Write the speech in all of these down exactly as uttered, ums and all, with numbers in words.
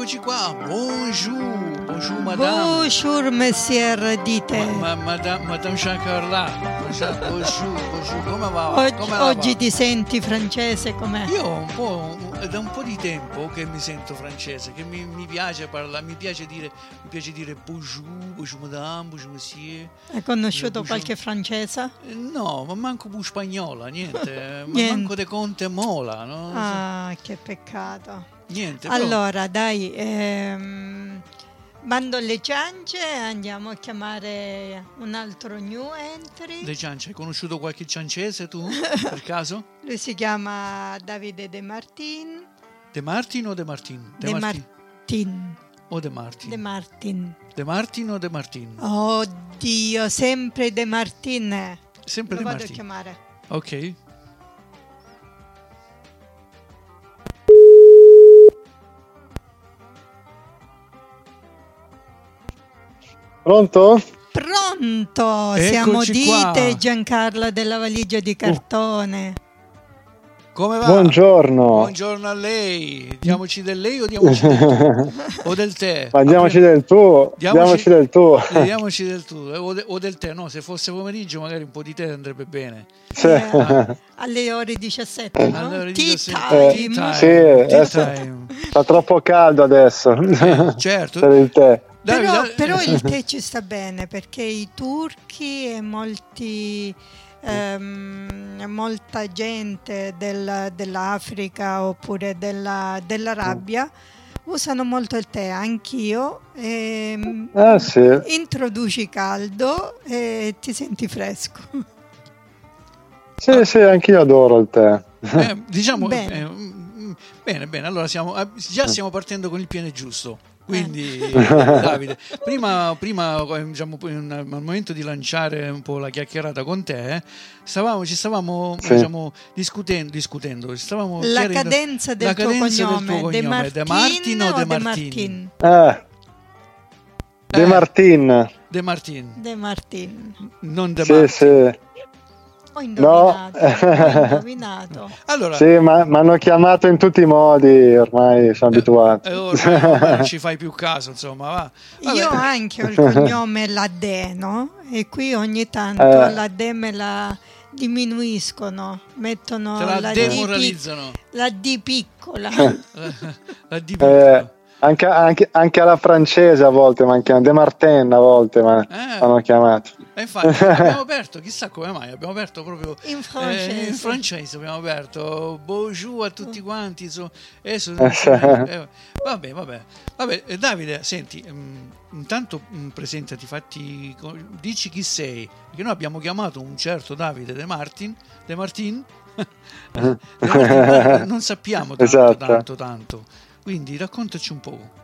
Eccoci qua, bonjour, bonjour madame. Bonjour monsieur, dite. Ma, ma, madame, madame Shakarla, bonjour, bonjour, come va? Oggi, Come la oggi va? ti senti francese com'è? Io un po', è da un po' di tempo che mi sento francese, che mi, mi piace parlare, mi piace dire, mi piace dire bonjour, bonjour madame, bonjour monsieur. Hai conosciuto Bonjour. qualche francese? Eh, No, ma manco più spagnola, niente, ma Niente. manco de Conte Mola, no? Ah, che peccato. Niente, però- Allora, dai, ehm, bando alle ciance, andiamo a chiamare un altro new entry. Le ciance, hai conosciuto qualche ciancese tu, per caso? Lui si chiama Davide De Martin. De Martin o De Martin? De Martin. O De Martin? De Martin. De Martin o De Martin? Oddio, sempre De Martin. Sempre Lo De vado a Martin. chiamare. Ok. Pronto? Pronto, Eccoci siamo qua. Dite Giancarla della valigia di cartone. Come va? Buongiorno. Buongiorno a lei. Diamoci del lei o diamoci del tu? O del te? Ma diamoci Apri- del tuo, Diamoci- diamoci del tuo. Eh, Diamoci del tu eh, o, de- o del te, no? Se fosse pomeriggio magari un po' di te andrebbe bene. Sì. Eh, alle ore diciassette, no? Alle ore Tea diciassette. time. Tea time. Sì, Tea adesso- time. Fa troppo caldo adesso. Eh, certo. Per il tè. Davide, Però, eh, però il tè ci sta bene perché i turchi e molti, ehm, molta gente del- dell'Africa oppure della- dell'Arabia usano molto il tè, anch'io. ehm, Ah sì. Introduci caldo e ti senti fresco. Sì, sì, anch'io adoro il tè. eh, diciamo Bene. eh, mm, bene, bene. Allora siamo, eh, già stiamo partendo con il piede giusto. Quindi, Eh. Davide, prima, prima eh, diciamo, poi un- al momento di lanciare un po' la chiacchierata con te, eh, stavamo, ci stavamo Sì. diciamo, discutendo, discutendo, stavamo La chiarendo- cadenza del la tuo cadenza del cognome, tuo De cognome, De Martin Martin o o De De Martin? Martin? Ah, De Eh. Martin. De Martin, De Martin. non De Sì, Martin. sì. Ho indovinato, ho indovinato. Allora, Sì, ma mi hanno chiamato in tutti i modi, ormai sono abituato. eh, ormai, ormai non ci fai più caso, insomma, va. Vabbè. Io anche ho il cognome Ladè, no? E qui ogni tanto Eh. la D me la diminuiscono, mettono Te la la, D pic- demoralizzano. la D piccola. La D Eh, anche, anche, anche alla francese a volte mi hanno chiamato, De Martin a volte mi Eh. hanno chiamato. E infatti abbiamo aperto, chissà come mai, abbiamo aperto proprio In eh, francese. in francese abbiamo aperto bonjour a tutti quanti. So, adesso, Eh, sì. eh, vabbè, vabbè, vabbè. eh, Davide, senti, mm, intanto mm, presentati, fatti, co- dici chi sei, perché noi abbiamo chiamato un certo Davide De Martin, De Martin, De Martin, ma non sappiamo tanto, Esatto. tanto, tanto. Quindi raccontaci un po'.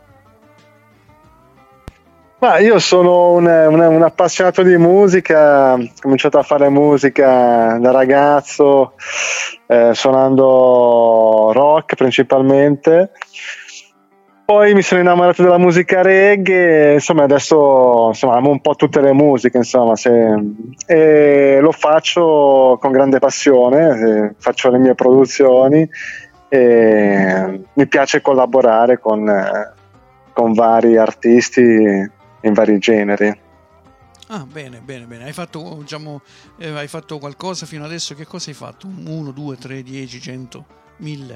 Ma io sono un, un- un appassionato di musica, ho cominciato a fare musica da ragazzo, eh, suonando rock principalmente. Poi mi sono innamorato della musica reggae, insomma adesso insomma, amo un po' tutte le musiche, insomma, se- e lo faccio con grande passione, eh, faccio le mie produzioni e mi piace collaborare con, eh, con vari artisti in vari generi. Ah, bene, bene, bene. Hai fatto, diciamo, eh, hai fatto qualcosa fino adesso? Che cosa hai fatto? uno, due, tre, dieci, cento, mille?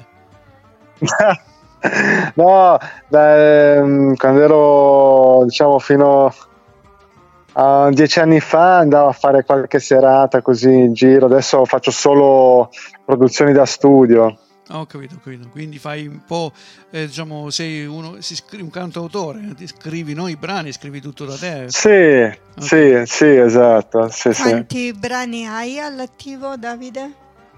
No, beh, ehm, quando ero diciamo fino a dieci anni fa andavo a fare qualche serata così in giro, adesso faccio solo produzioni da studio. Ah, ho capito, ho capito. Quindi fai un po', eh, diciamo, sei uno, si scri- un cantautore, ti scrivi noi i brani, scrivi tutto da te. Sì, sì, sì, esatto, sì, sì. Quanti brani hai all'attivo, Davide?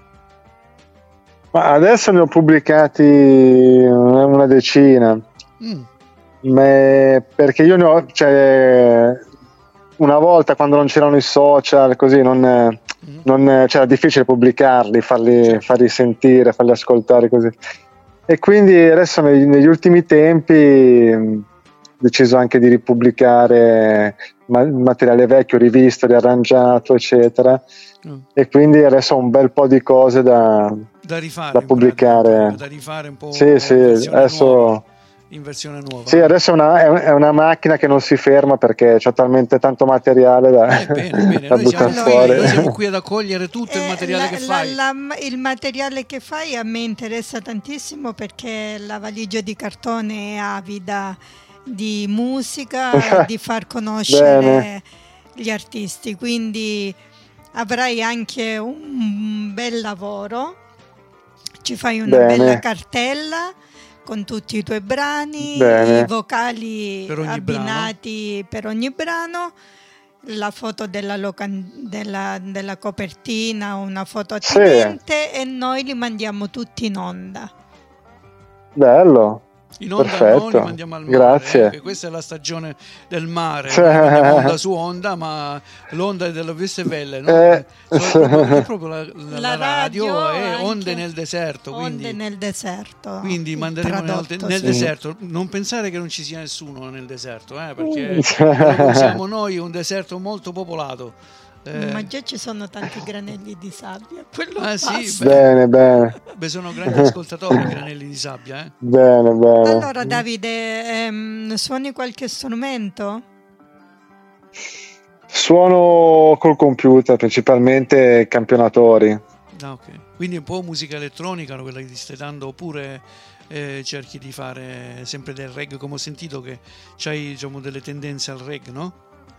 Ma adesso ne ho pubblicati una una decina. Mm, Ma- perché io ne ho, cioè, una volta quando non c'erano i social così non, mm. non cioè, era difficile pubblicarli, farli, Certo. farli sentire, farli ascoltare così, e quindi adesso negli, negli ultimi tempi mh, ho deciso anche di ripubblicare ma- materiale vecchio, rivisto, riarrangiato eccetera, Mm. e quindi adesso ho un bel po' di cose da, Da rifare, da in pubblicare. pratica, da rifare un po'. Sì, sì, versioni adesso nuove. in versione nuova. Sì, adesso è una, è una macchina che non si ferma perché c'è talmente tanto materiale da, eh, bene, bene. da Noi, siamo buttare qui, fuori. noi siamo qui ad accogliere tutto il Eh, materiale la- che la- fai. la- il materiale che fai a me interessa tantissimo perché la valigia di cartone è avida di musica, di far conoscere Bene. gli artisti, quindi avrai anche un bel lavoro, ci fai una Bene. bella cartella con tutti i tuoi brani, Bene. i vocali Per ogni abbinati per ogni brano, la foto della, locan- della, della copertina, una foto Sì. attinente e noi li mandiamo tutti in onda. Bello. In onda Perfetto. non li mandiamo al mare, Grazie. eh, che questa è la stagione del mare, Sì. non li mandiamo onda su onda, ma l'onda è della Veste Velle, no? Eh, Sono proprio, è proprio la, la- La la radio radio è anche. onde nel deserto, quindi, Onde nel deserto. quindi manderemo nel, tradotto, nel sì. deserto. Non pensare che non ci sia nessuno nel deserto, eh, perché quello che siamo noi è un deserto molto popolato. Eh, Ma già ci sono tanti granelli di sabbia. Quello ah, sì, basta. beh, bene, bene, beh, sono grandi ascoltatori i granelli di sabbia, eh. bene, bene. Allora Davide, ehm, suoni qualche strumento? Suono col computer, principalmente campionatori. Ah, ok. Quindi un po' musica elettronica, no, quella che ti stai dando, oppure eh, cerchi di fare sempre del reggae, come ho sentito che c'hai, diciamo, delle tendenze al reggae, no?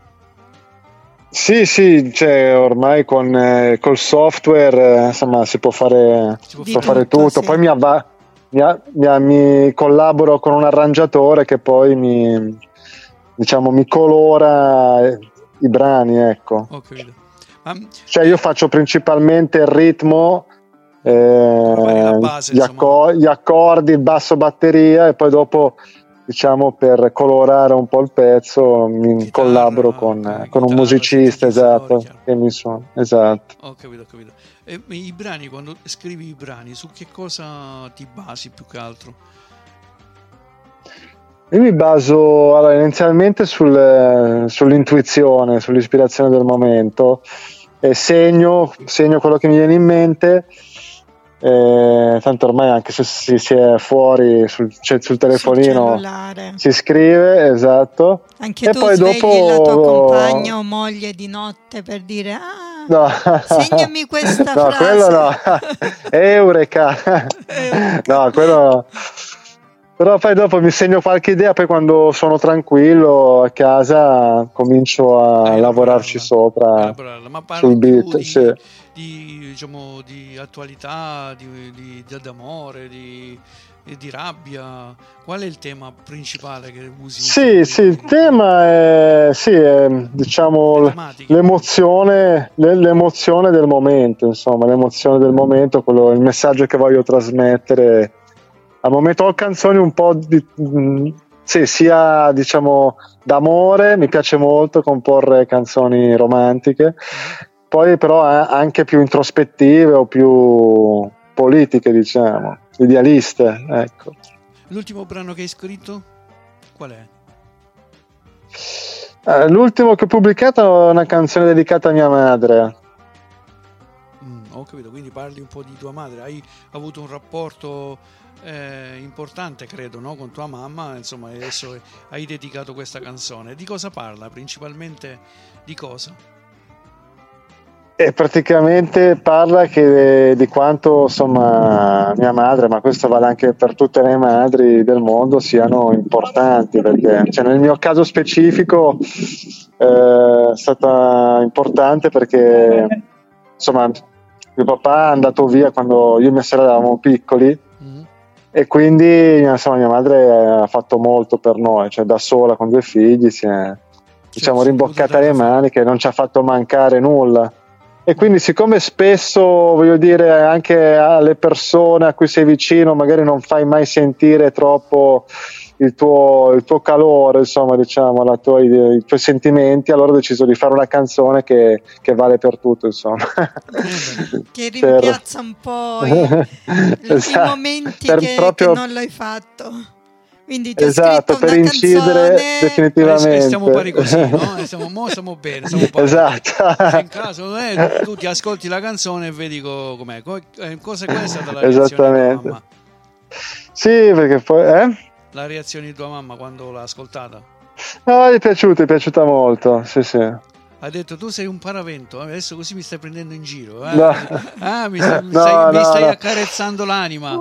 Sì, sì, cioè ormai con eh, col software eh, insomma si può fare, Si può Di può fare fare tutto, tutto. sì. Poi mi, avva- mi, a- mi a- mi collaboro con un arrangiatore che poi mi, diciamo, mi colora eh, i brani, ecco. Ho capito. Ma Cioè io faccio principalmente il ritmo, fare la eh, base, gli, insomma. acco- gli accordi, il basso, batteria e poi dopo, diciamo, per colorare un po' il pezzo mi Chitarra, collaboro con, eh, con un chitarra, musicista, sintetizzatori, esatto, chiaro. che mi suona, esatto. Ho capito, ho capito. E i brani, quando scrivi i brani, su che cosa ti basi più che altro? Io mi baso allora, inizialmente sul- sull'intuizione, sull'ispirazione del momento e segno, segno quello che mi viene in mente. Eh, tanto ormai anche se si, si è fuori sul, cioè, sul Sul telefonino cellulare. si scrive, esatto. Anche E tu poi svegli dopo- la tua compagna o moglie di notte per dire ah, No. segnami questa no, frase. quello no. Eureka. No, quello. Però poi dopo mi segno qualche idea, poi quando sono tranquillo a casa comincio a Hai lavorarci elaborarla, sopra elaborarla. Ma parli sul più beat, di, sì. di, diciamo, di attualità, di, di, di- d'amore, di, di rabbia. Qual è il tema principale che usi? Sì, sì, il tema è, sì, è diciamo Le l- tematiche. l'emozione, l'e- l'emozione del momento, insomma, l'emozione del momento, quello, il messaggio che voglio trasmettere. Al momento ho canzoni un po' di, mh, sì, sia diciamo d'amore, mi piace molto comporre canzoni romantiche, poi però a- anche più introspettive o più politiche, diciamo, idealiste, ecco. L'ultimo brano che hai scritto? Qual è? Eh, l'ultimo che ho pubblicato è una canzone dedicata a mia madre. Mm, ho capito, quindi parli un po' di tua madre. Hai avuto un rapporto eh, importante, credo, no? Con tua mamma, insomma, e adesso hai dedicato questa canzone. Di cosa parla? Principalmente di cosa? E praticamente parla che di quanto insomma mia madre, ma questo vale anche per tutte le madri del mondo, siano importanti, perché cioè, nel mio caso specifico eh, è stata importante perché insomma mio papà è andato via quando io e mia sorella eravamo piccoli Mm. e quindi insomma mia madre ha fatto molto per noi, cioè da sola con due figli si è diciamo Sì, sì, rimboccata potuto le dare la maniche e non ci ha fatto mancare nulla. E quindi siccome spesso, voglio dire, anche alle persone a cui sei vicino magari non fai mai sentire troppo il tuo, il tuo calore, insomma, diciamo, la tua, i tuoi sentimenti, allora ho deciso di fare una canzone che, che vale per tutto, insomma. Che Per- rimpiazza un po' i, i Esatto, momenti per che, proprio- che non l'hai fatto. Quindi ti ho Esatto, scritto per una incidere canzone. definitivamente. E stiamo pari così, no? E stiamo, mo stiamo bene, stiamo pari. Esatto. Se in caso eh, tu ti ascolti la canzone e vedi co- com'è. Co- eh, cosa, qual è stata la reazione della Esattamente. mamma? Sì, perché poi... Eh? la reazione di tua mamma quando l'ha ascoltata? No, gli è piaciuta, gli è piaciuta molto, sì sì. Ha detto tu sei un paravento, adesso così mi stai prendendo in giro, eh? No. Ah, mi, stai, mi No, stai, mi no, stai no. accarezzando l'anima.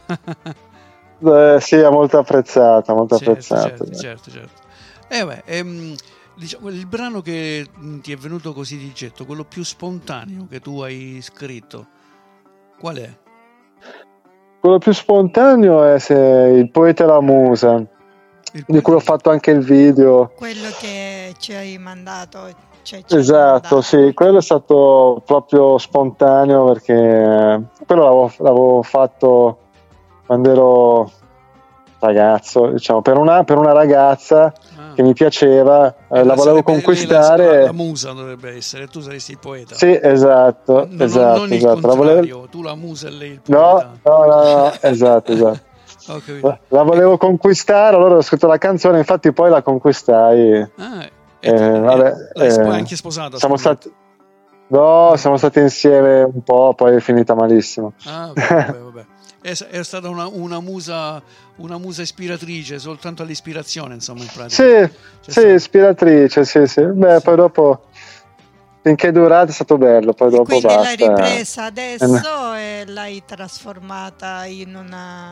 Eh, sì, è molto apprezzata, molto Certo, apprezzata. certo, certo, certo. Eh, beh, ehm, diciamo, il brano che mh, ti è venuto così di getto, quello più spontaneo che tu hai scritto, qual è? Quello più spontaneo è se il poeta e la musa, Il di cui ho poeta- fatto anche il video. Quello che ci hai mandato. Cioè, ci hai Esatto, mandato. sì, quello è stato proprio spontaneo perché quello l'avevo, l'avevo fatto quando ero ragazzo, diciamo, per una, per una ragazza Ah. che mi piaceva, eh, Eh, la volevo sarebbe lei conquistare. la, la, la musa dovrebbe essere, tu saresti il poeta. Sì, esatto, non, non- esatto, non il esatto. La contrario, volevo... tu la musa e lei il No, poeta. no, no, no, esatto, esatto. Ho capito. La, la volevo conquistare, allora ho scritto la canzone, infatti poi la conquistai. Ah, e, Eh, e- vabbè, l'hai sp- eh, anche sposata? siamo scusate. stati, no, siamo stati insieme un po', poi è finita malissimo. Ah, ok, vabbè, vabbè. È, è stata una, una musa una musa ispiratrice, soltanto all'ispirazione, insomma, in pratica. Sì, C'è sì, stato- ispiratrice, sì, sì. Beh, Sì. poi dopo, finché è durato è stato bello, poi E dopo quindi basta. l'hai ripresa adesso e l'hai trasformata in una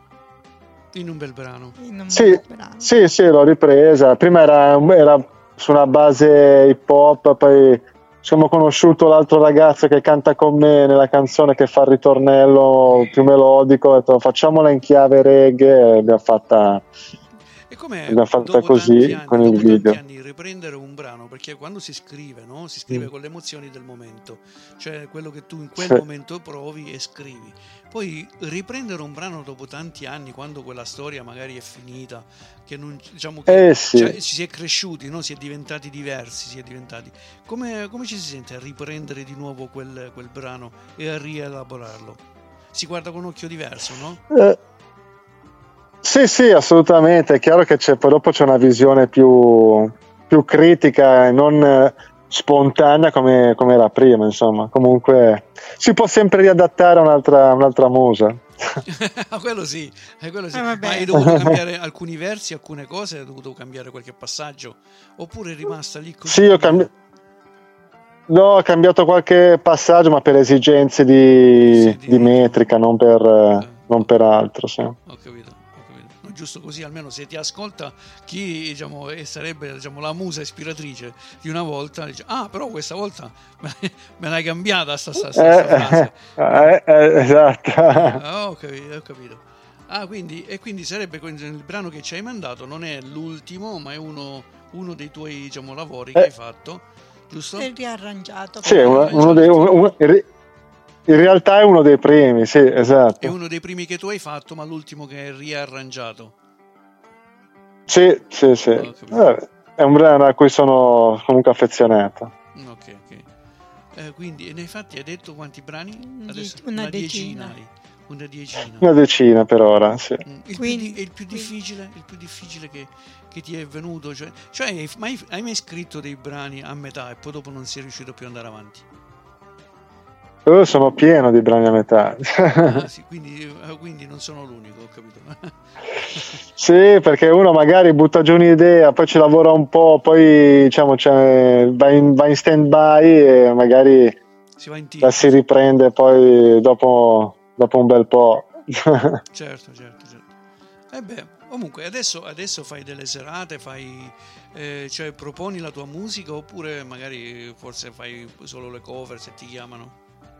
In un bel brano. in un Sì, bel brano. sì, sì, l'ho ripresa. Prima era, era su una base hip hop, poi siamo conosciuto l'altro ragazzo che canta con me nella canzone che fa il ritornello più melodico, ho detto facciamola in chiave reggae e abbiamo fatta, E com'è abbiamo fatta dopo così tanti anni, con il dopo tanti video. anni riprendere un brano? Perché quando si scrive, no? Si scrive Mm. con le emozioni del momento, cioè quello che tu in quel Sì. momento provi e scrivi. Poi riprendere un brano dopo tanti anni, quando quella storia magari è finita, che non, diciamo che Eh sì. cioè, si è cresciuti, no? Si è diventati diversi, si è diventati. Come, come ci si sente a riprendere di nuovo quel, quel brano e a rielaborarlo? Si guarda con un occhio diverso, no? Eh, sì, sì, assolutamente. È chiaro che c'è, poi dopo c'è una visione più, più critica e non eh, spontanea come, come era prima, insomma. Comunque si può sempre riadattare a un'altra, un'altra musa. quello sì, eh, quello sì. Eh, vabbè. Ma hai dovuto cambiare alcuni versi, alcune cose, hai dovuto cambiare qualche passaggio, oppure è rimasta lì così? Sì, ho com'è? cambi- no, ho cambiato qualche passaggio, ma per esigenze di, Sì, di di ritmo. metrica, non per, eh, Eh, non per altro. Sì. Ho capito, ho capito. No, giusto così, almeno se ti ascolta chi diciamo, e sarebbe diciamo, la musa ispiratrice di una volta, dice, ah, però questa volta me l'hai, me l'hai cambiata sta, sta, sta, sta frase. Eh, eh, esatto. Ah, ho capito, ho capito. Ah, quindi, e quindi sarebbe quindi il brano che ci hai mandato non è l'ultimo, ma è uno, uno dei tuoi diciamo, lavori che Eh. hai fatto, giusto? È riarrangiato. Sì, è uno, uno dei, un- un- in ri- in realtà è uno dei primi, sì, È esatto. uno dei primi che tu hai fatto, ma l'ultimo che hai riarrangiato. Sì, sì, sì. Ho capito. Eh, è un brano a cui sono comunque affezionato. Mm, Ok, ok. Eh, quindi, e nei fatti hai detto quanti brani? Mm, Adesso, una decina. decina. hai. Una decina. Una decina per ora, sì. Mm, Il, Quindi- più, di- il più quindi- difficile, il più difficile che, che ti è venuto, cioè, cioè hai, mai, hai mai scritto dei brani a metà e poi dopo non sei riuscito più ad andare avanti? Io sono pieno di brani a metà. Ah, sì, quindi, eh, quindi non sono l'unico, ho capito. Sì, perché uno magari butta giù un'idea, poi ci lavora un po', poi diciamo c'è- va in, va in stand-by e magari Si va in la tilt. si riprende poi dopo, dopo un bel po'. Certo, certo, certo. E beh, comunque adesso, adesso fai delle serate, fai, eh, cioè proponi la tua musica oppure magari forse fai solo le cover se ti chiamano.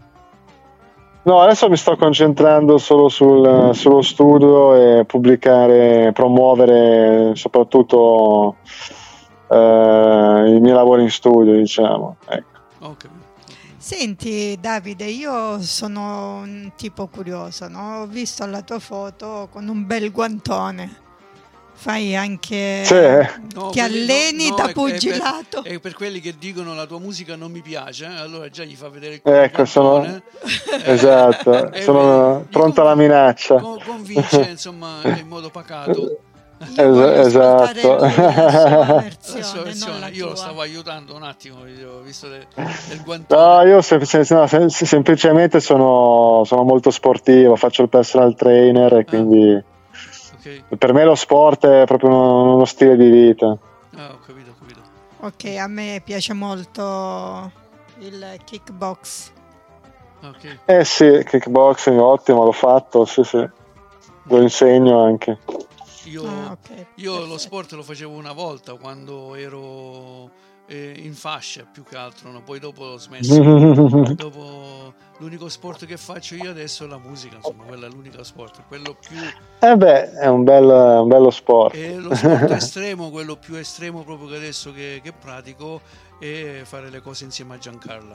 No, adesso mi sto concentrando solo sul, sullo studio e pubblicare, promuovere soprattutto eh, i miei lavori in studio, diciamo. Ecco. Ho capito, ho capito. Senti Davide, io sono un tipo curioso, no? Ho visto la tua foto con un bel guantone. Fai anche... Sì. No, Ti quelli- alleni no, da è- è per- pugilato. E per quelli che dicono la tua musica non mi piace, eh, allora già gli fa vedere il Ecco, sono- guantone, eh, Esatto, e sono vedi, gli pronto alla convi- minaccia. con- Convince insomma in modo pacato. Io voglio ascoltare Esatto. lui, la sua La versione, sua non versione, la io lo tua. stavo aiutando un attimo, ho visto del, del No, guantone. io sem- sem- no, sem- semplicemente sono, sono molto sportivo, faccio il personal trainer e quindi Ho Ok. Per me lo sport è proprio uno, uno stile di vita. Ah, ho capito, ho capito. Ok, a me piace molto il kickbox. Ok. Eh sì, kickboxing ottimo, l'ho fatto, sì sì, lo insegno anche. Io, Ah, ok, io lo perfetto. sport lo facevo una volta quando ero eh, in fascia più che altro, no? Poi dopo l'ho smesso. Dopo l'unico sport che faccio io adesso è la musica, insomma, quello è l'unico sport, quello più Eh beh, è un, bel, un bello sport. è lo sport estremo, quello più estremo proprio che adesso che, che pratico è fare le cose insieme a Giancarla.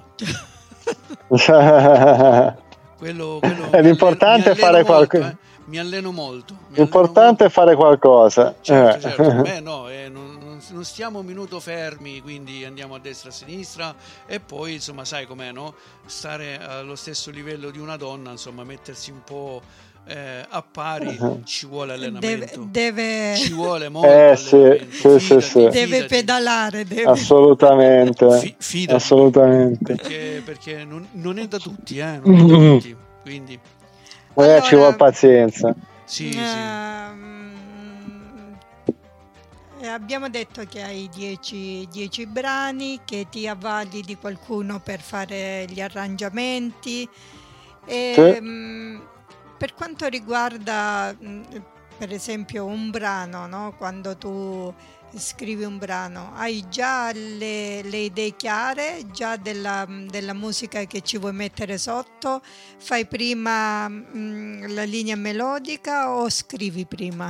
Quello, quello Eh, mi l'importante alleno, è fare mi alleno molto, qualcosa. eh. Mi alleno molto. Mi L'importante alleno molto. è fare qualcosa. Certo, Eh. certo. Beh, no, eh, non, non- non stiamo un minuto fermi, quindi andiamo a destra e a sinistra e poi, insomma, sai com'è, no? Stare allo stesso livello di una donna, insomma, mettersi un po' eh, a pari, ci vuole Deve, allenamento. deve, Ci vuole molto Eh sì, allenamento. sì, sì, Fidati, sì. deve fidati. pedalare, deve. Assolutamente. Fi- fidati. Assolutamente. Perché, perché non, non è da tutti, eh? Non è da tutti. Quindi, Eh, ci vuole Allora, pazienza. sì, sì. ehm, eh, abbiamo detto che hai dieci brani, che ti avvali di qualcuno per fare gli arrangiamenti. E, mm, per quanto riguarda, mm, per esempio, un brano, no? Quando tu scrivi un brano, hai già le, le idee chiare, già della, della musica che ci vuoi mettere sotto? Fai prima mm, la linea melodica o scrivi prima?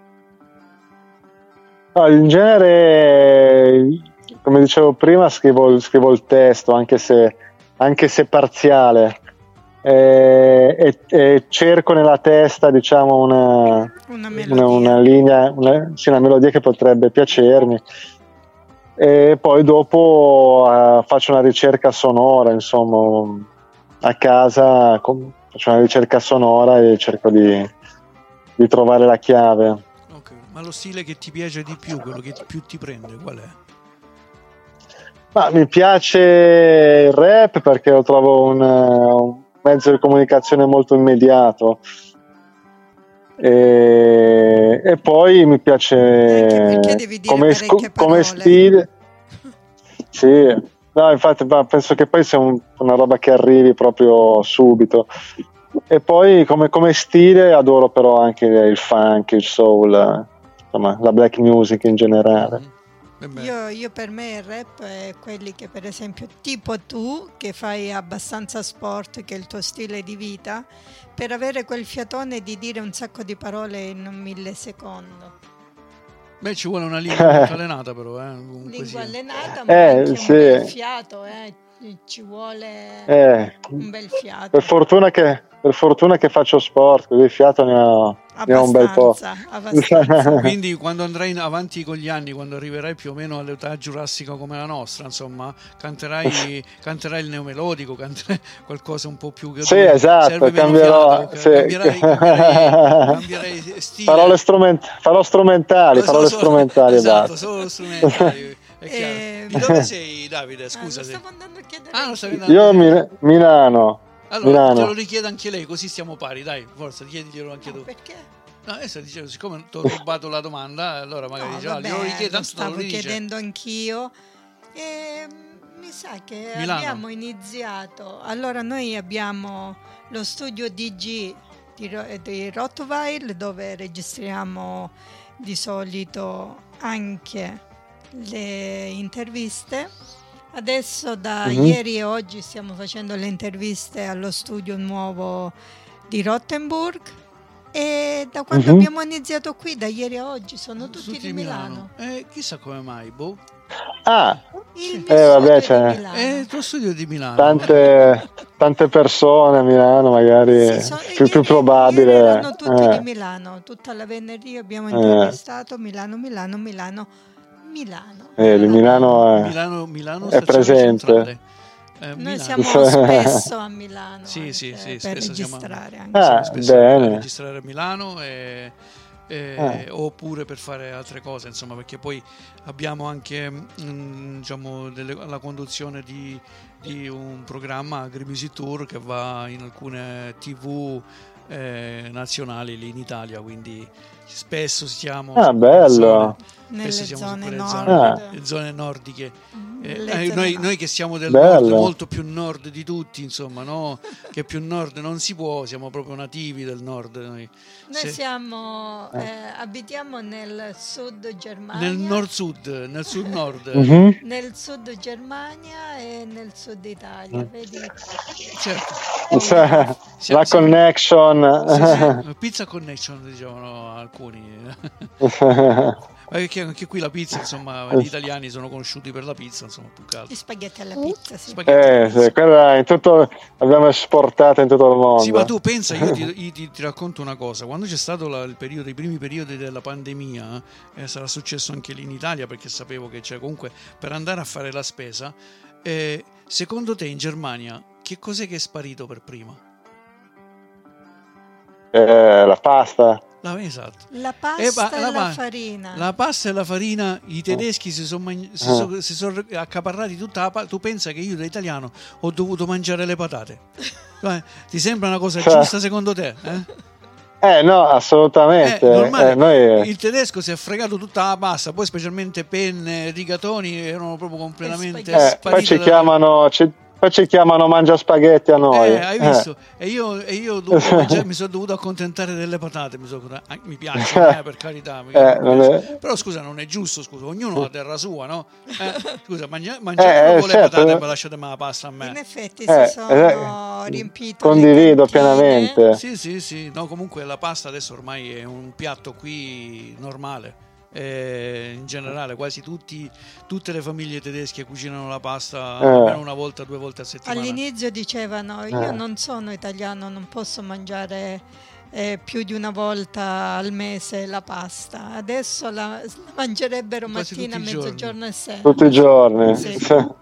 No, in genere, come dicevo prima, scrivo, scrivo il testo, anche se, anche se parziale, e, e- e cerco nella testa, diciamo, una, Una una, melodia. una linea, una, sì, una melodia che potrebbe piacermi. E poi dopo eh, faccio una ricerca sonora, insomma, a casa com- faccio una ricerca sonora e cerco di, di trovare la chiave. Ok. Ma lo stile che ti piace di più, quello che più ti prende, qual è? Ma mi piace il rap perché lo trovo un, un mezzo di comunicazione molto immediato. E, e poi mi Anche perché piace devi dire come, parecchie come parole. stile. Sì, no, infatti ma penso che poi sia un- una roba che arrivi proprio subito. E poi come, come stile adoro però anche il funk, il soul, eh, insomma, la black music in generale. Mhm. Eh beh, Io, io per me il rap è quelli che, per esempio, tipo tu che fai abbastanza sport, che è il tuo stile di vita, per avere quel fiatone di dire un sacco di parole in un millisecondo. beh, ci vuole una lingua molto allenata, però, eh. Comunque Lingua sia. allenata, ma Eh, anche un sì. bel fiato, eh. Ci vuole Eh, un bel fiato. per fortuna che, per fortuna che faccio sport, così il fiato ne ho, ne ho un bel po'. Abbastanza, abbastanza. Quindi quando andrai in- avanti con gli anni, quando arriverai più o meno all'età giurassica come la nostra, insomma, canterai, canterai il neomelodico, canterai qualcosa un po' più che Sì, dove esatto, serve meno cambierò, fiato, sì. cambierai, cambierai, cambierai stile. Farò, le strument- farò strumentali, Lo farò so, le so- strumentali e esatto, basta. solo strumentali, è chiaro. Eh, Di dove sei, Davide? Ah, Scusa lo se... stavo andando a chiedere Ah, lo anch'io. stavi andando Io a a dire. Mi- Milano, Allora, te lo Milano. richiede anche lei, così stiamo pari, dai, forza, chiediglielo anche No, tu. perché? No, adesso dicevo, siccome ti ho rubato la domanda, allora magari No, dice, ah, vabbè, glielo richiede, lo tanto te lo stavo ridice. chiedendo anch'io. E mm, mi sa che Milano. abbiamo iniziato. Allora, noi abbiamo lo studio D G di, Ro- di Rottweil, dove registriamo di solito anche le interviste. Adesso da Mhm. ieri e oggi stiamo facendo le interviste allo studio nuovo di Rottenburg. E da quando Mhm. abbiamo iniziato qui, da ieri a oggi, sono tutti, di Milano. Eh, chissà come mai, boh. Ah, Il mio Eh, vabbè, studio è c'è- di Milano. Eh, il tuo studio è di Milano. tante, tante persone a Milano, magari Sì, so- più, più ieri- probabile. ieri erano tutti eh. di Milano. Tutta la venerdì abbiamo intervistato Milano, Milano, Milano, Milano. Eh, di Milano è, Milano, Milano è stazione presente. centrale. Eh, Noi Milano. siamo Sì. spesso a Milano Sì, sì, anche sì, per spesso siamo- registrare anche. Ah, Siamo spesso a bene. registrare a Milano e, e- oppure per fare altre cose, insomma, perché poi abbiamo anche mm, diciamo delle- la conduzione di, di un programma AgriMusic Tour che va in alcune tivù eh, nazionali lì in Italia, quindi spesso siamo ah, bello. Nelle siamo zone su quelle nord. zone, Ah. le zone nordiche. Eh, Le eh, zone noi, nord. noi che siamo del Bello. nord, molto più nord di tutti, insomma, no? Che più nord non si può, siamo proprio nativi del nord. Noi, Noi Se- siamo, eh, abitiamo nel sud Germania. nel nord-sud, nel sud-nord. Mhm. Nel sud Germania e nel sud Italia, vedi? Certo. Cioè, Siamo- la siamo- connection. Sì, sì, pizza connection dicevano alcuni. Ma perché anche qui la pizza, insomma, gli italiani sono conosciuti per la pizza, insomma, più che Gli altro. spaghetti alla pizza, sì. Spaghetti alla Eh, pizza. sì, quella in tutto l'abbiamo esportata in tutto il mondo. Sì, ma tu pensa, io ti, io ti- ti racconto una cosa. Quando c'è stato la- il periodo, i primi periodi della pandemia, eh, sarà successo anche lì in Italia, perché sapevo che c'è comunque per andare a fare la spesa. eh, secondo te in Germania che cos'è che è sparito per prima? Eh, la pasta. La, esatto. La pasta Eh, ma- e la la, pa- farina. La pasta e la farina, i tedeschi si sono si so- si sono accaparrati tutta la pasta. Tu pensa che io da italiano ho dovuto mangiare le patate? Eh, Ti sembra una cosa Cioè- giusta secondo te? Eh? Eh no, assolutamente. Eh, normale. Eh, noi- Il tedesco si è fregato tutta la pasta, poi specialmente penne, rigatoni erano proprio completamente spaghetti. eh, poi spariti ci da- chiamano, ci, poi ci chiamano mangia spaghetti a noi. Eh, hai visto? E io, e io ho dovuto mangiare- mi sono dovuto accontentare delle patate. Mi, sono- ah, mi piacciono, eh, per carità. mi- Eh, mi non piace. è- Però scusa, non è giusto. Scusa, ognuno ha terra sua, no? Eh, scusa, mangia, mangiate Eh, eh, con le certo. patate e poi lasciatemi la pasta a me. In effetti Eh, si sono eh, riempite condivido le cantine. pienamente. Sì, sì, sì. No, comunque la pasta adesso ormai è un piatto qui normale. Eh, in generale, quasi tutti, tutte le famiglie tedesche cucinano la pasta Eh. almeno una volta, due volte a settimana. All'inizio dicevano io Eh. non sono italiano, non posso mangiare eh, più di una volta al mese la pasta. Adesso la, la mangerebbero Quasi mattina, tutti i giorni. mezzogiorno e sera. Tutti i giorni. Sì.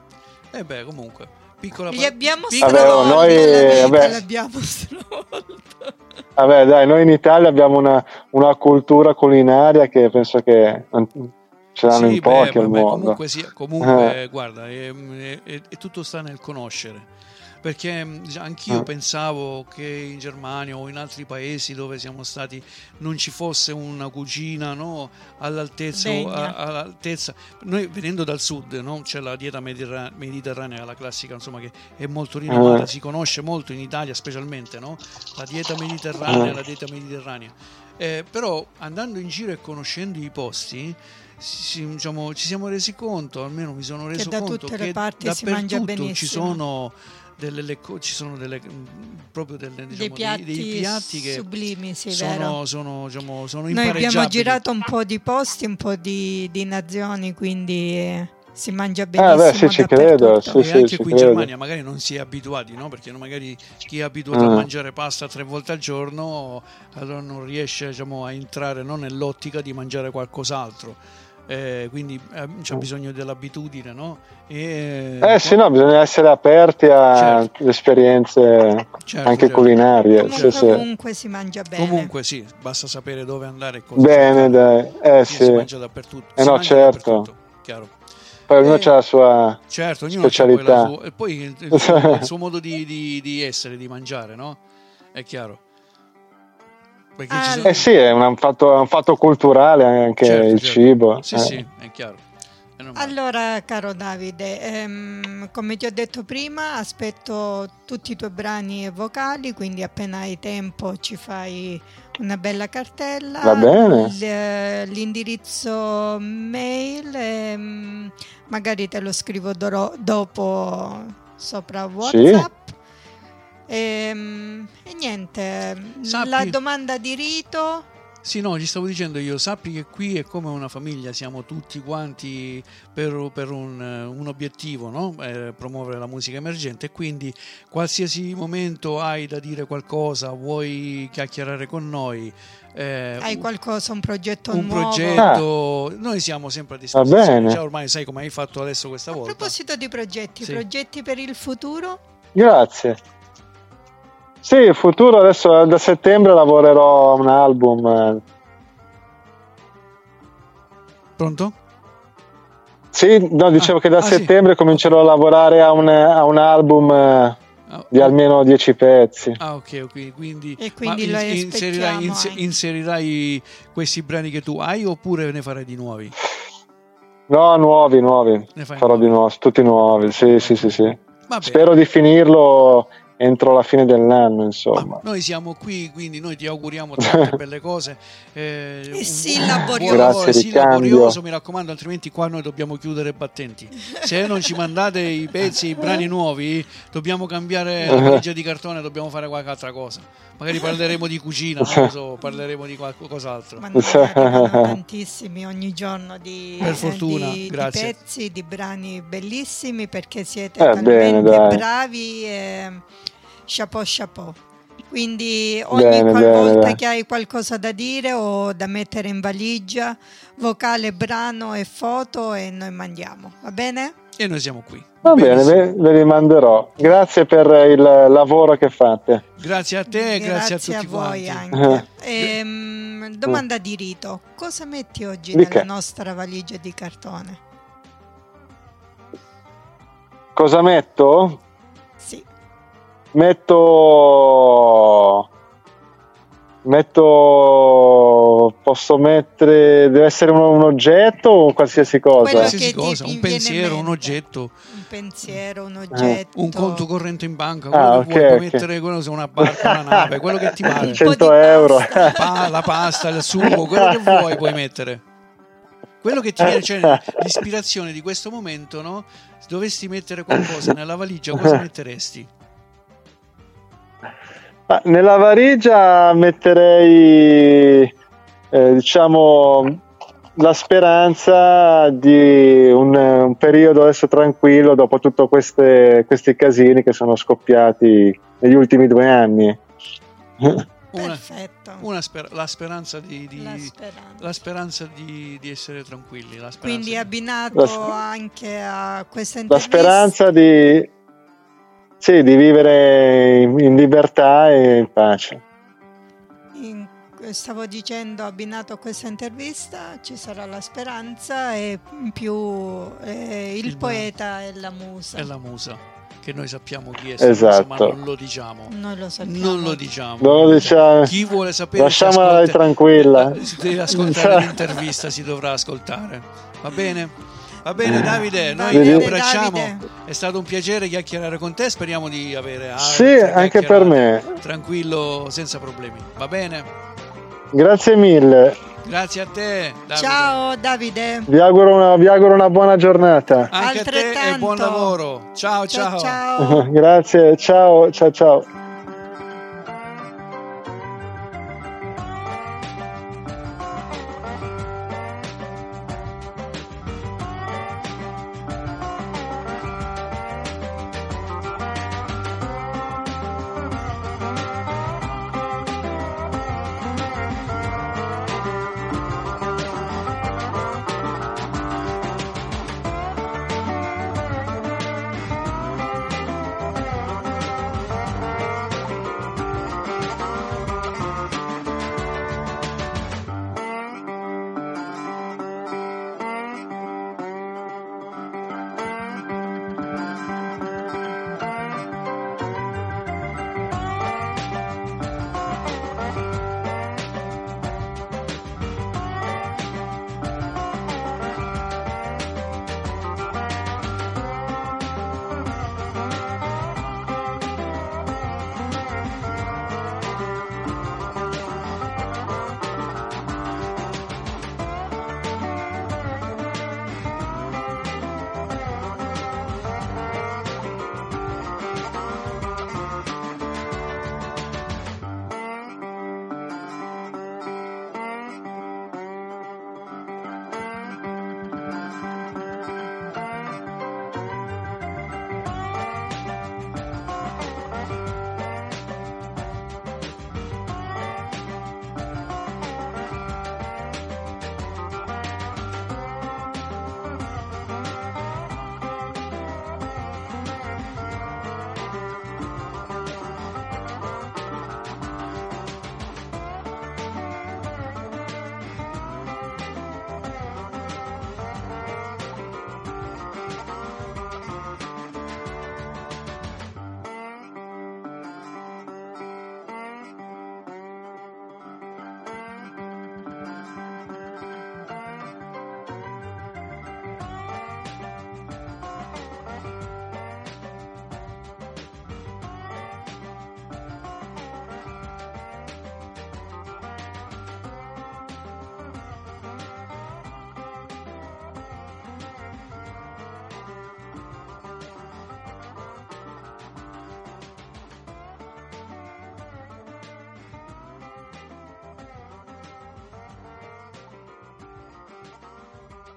Eh beh, comunque, piccola Li pa- abbiamo piccola- Vabbè, oh, stravolta noi- la vita, vabbè. l'abbiamo stravolta. Vabbè, dai, noi in Italia abbiamo una, una cultura culinaria che penso che non- ce l'hanno Sì, in pochi beh, al vabbè, mondo. comunque, sì, comunque guarda, è, è- è tutto sta nel conoscere. Perché mh, anch'io Eh. pensavo che in Germania o in altri paesi dove siamo stati non ci fosse una cucina, no, all'altezza, o Degna. a- all'altezza. Noi venendo dal sud, no, c'è la dieta mediterra- mediterranea, la classica, insomma, che è molto rinomata, Eh. si conosce molto in Italia specialmente, no? La dieta mediterranea, Eh. la dieta mediterranea. Eh, però andando in giro e conoscendo i posti, si- diciamo, ci siamo resi conto, almeno mi sono reso da conto tutte le che parti si mangia dappertutto ci benissimo. sono delle, le co- ci sono delle mh, proprio delle, Dei diciamo, piatti, dei, dei piatti che sublimi, sì, vero. sono, sono, diciamo, sono Noi abbiamo impareggiabili. girato un po' di posti, un po' di, di nazioni, quindi eh, si mangia Ah, benissimo beh, sì, ci credo, dappertutto. sì, E sì, anche ci qui in credo. Germania magari non si è abituati, no? Perché magari chi è abituato a Mm. mangiare pasta tre volte al giorno allora non riesce, diciamo, a entrare, no, nell'ottica di mangiare qualcos'altro. Eh, quindi eh, c'è bisogno dell'abitudine, no? E, Eh sì, no, bisogna essere aperti a Certo. esperienze Certo, anche certo. culinarie. Comunque, Sì, sì. comunque si mangia bene. Comunque sì, basta sapere dove andare e cosa Bene, cercare. dai. Eh Sì, sì. si mangia dappertutto. Eh si no, mangia certo. dappertutto, chiaro. Poi ognuno Eh, ha la sua Certo, ognuno ha poi la specialità. sua, e poi il, il suo, il suo modo di, di- di essere, di mangiare, no? È chiaro. Perché ci Ah, sono- Eh sì, è un un fatto, è un fatto culturale anche Certo, il certo. cibo. Sì, eh. sì, è chiaro. È normale. Allora, caro Davide, ehm, come ti ho detto prima, aspetto tutti i tuoi brani vocali, quindi appena hai tempo ci fai una bella cartella. Va bene. L- l'indirizzo mail, ehm, magari te lo scrivo doro- dopo sopra WhatsApp. Ehm, E, niente, Sappi- la domanda di rito. Sì, no, gli stavo dicendo io, sappi che qui è come una famiglia, siamo tutti quanti per, per un, un obiettivo, no? Eh, promuovere la musica emergente, e quindi qualsiasi momento hai da dire qualcosa, vuoi chiacchierare con noi, eh, Hai qualcosa, un progetto un nuovo? progetto, noi siamo sempre a disposizione. bene. Già ormai sai come hai fatto adesso questa A volta. proposito di progetti, Sì. progetti per il futuro? Grazie. Sì, il futuro adesso da settembre lavorerò a un album. eh. Pronto? Sì, no, dicevo Ah, che da ah, sì. settembre comincerò a lavorare a un, a un album eh, Ah, di almeno dieci pezzi. Ah, ok, ok, quindi, E quindi ma lo in- inserirai, aspettiamo inse- anche. inserirai questi brani che tu hai oppure ne farai di nuovi? No, nuovi, nuovi. Ne fai Farò nuovi? di nuovi, tutti nuovi. Sì, sì, sì, sì. Va bene. Spero di finirlo entro la fine dell'anno, Ma insomma. noi siamo qui, quindi noi ti auguriamo tante belle cose. Eh, E un- sì, un laborioso. buon lavoro, Grazie, sì, ricambio. laborioso, mi raccomando, altrimenti qua noi dobbiamo chiudere i battenti. Se non ci mandate i pezzi, i brani nuovi, dobbiamo cambiare la valigia di cartone, dobbiamo fare qualche altra cosa. Magari parleremo di cucina, non lo so, parleremo di qualcos'altro. Ma ne arrivano tantissimi ogni giorno di, Per eh, fortuna, di- di grazie. pezzi, di brani bellissimi, perché siete Eh, talmente bene, dai. bravi. E chapeau chapeau. Quindi ogni Bene, qualvolta bene, dai. che hai qualcosa da dire o da mettere in valigia, vocale, brano e foto, e noi mandiamo, va bene? E noi siamo qui. Va bene, Benissimo. ve, ve li manderò. Grazie per il lavoro che fate. Grazie a te e grazie, a tutti voi quanti. anche. Ehm, domanda di rito: cosa metti oggi Di nella che? nostra valigia di cartone? Cosa metto? Sì. Metto... Metto... Posso mettere... Deve essere un, un oggetto o qualsiasi cosa? Quello Qualsiasi che ti cosa, un viene in pensiero, un mente. oggetto, Un pensiero, un oggetto, un conto corrente in banca, quello Ah, che ok, vuoi, puoi ok. mettere quello, se una barca, una nave, quello che ti pare. Un po' di cento euro. pasta. Pa- la pasta, il sugo, quello che vuoi puoi mettere. Quello che ti viene, cioè l'ispirazione di questo momento, no? Se dovessi mettere qualcosa nella valigia, cosa metteresti? Ma nella valigia metterei, eh, diciamo, la speranza di un, un periodo adesso tranquillo dopo tutti questi casini che sono scoppiati negli ultimi due anni. Una, Perfetto. una sper- la speranza di, di- La speranza. la speranza di, di essere tranquilli. La speranza Quindi di- abbinato La sp- anche a questa La intervista, speranza di, sì, di vivere in, in libertà e in pace. in- stavo dicendo, abbinato a questa intervista ci sarà la speranza e in più eh, il, Il poeta e la musa. è la musa, che noi sappiamo chi è, sta Esatto. musa, ma non lo diciamo. Noi lo sappiamo. Non lo diciamo. Non lo diciamo. Chi vuole sapere, Lasciamola si ascolta- tranquilla. eh, si deve ascoltare l'intervista, si dovrà ascoltare. Va bene? Va bene Davide, Va noi bene, ti abbracciamo. Davide. È stato un piacere chiacchierare con te, speriamo di avere altre Sì, anche per me. chiacchierate. Tranquillo, senza problemi. Va bene? Grazie mille. Grazie a te, Davide. Ciao Davide. Vi auguro una, vi auguro una buona giornata. Anche a te e Altrettanto. buon lavoro. Ciao ciao. Ciao ciao. Grazie, ciao, ciao, ciao.